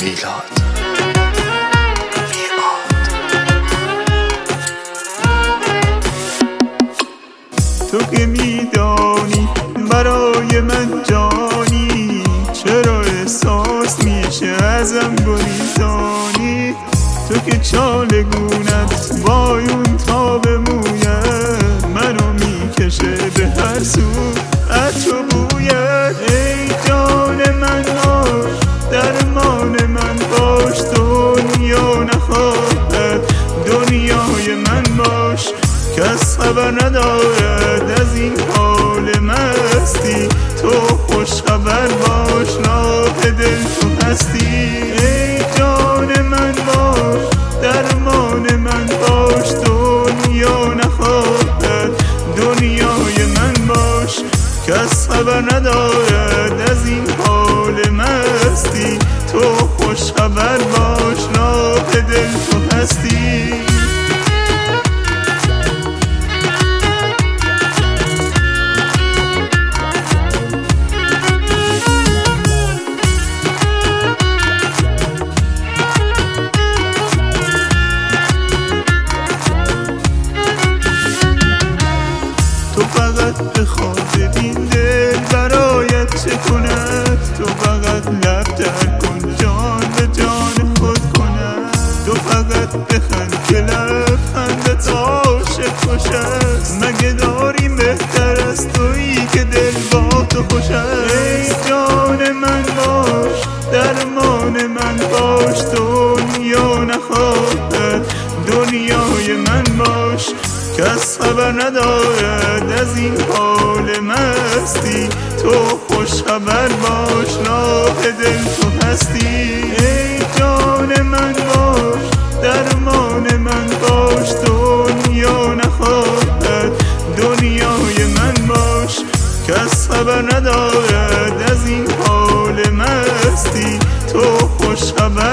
میلاد. تو که میدانی برای من جانی، چرا احساس میشه ازم گریزانی؟ تو که چالگونت وایون تا به مویت منو میکشه به هر سو عطر و بویت. ای جان من باش، درمان من باش، دنیا نخواهد دنیای من باش. کس خبر ندارد از این حال مستی، تو خوش خبر باش، راه دل تو هستی. ای جان من باش، درمان من باش، دنیا نخواهد دنیای من باش. کس خبر ندارد از این حال مستی، تو خوش خبر باش، راه دل تو هستی. تو فقط بخواد این دل برایت چه کند، تو فقط لب در کن جان به جان خود کند. تو فقط بخند که لبخندت عاشق خوش است، مگه داریم بهتر از تویی که دل با تو خوش است. ای جان من باش، درمان من باش، دنیا نخواهد دنیای من باش. کس خبر ندارد از این حال مستی، تو خوش خبر باش، راه دل تو هستی. ای جان من باش، درمان من باش، دنیا نخواهد دنیای من باش. کس خبر ندارد از این حال مستی، تو خوش خبر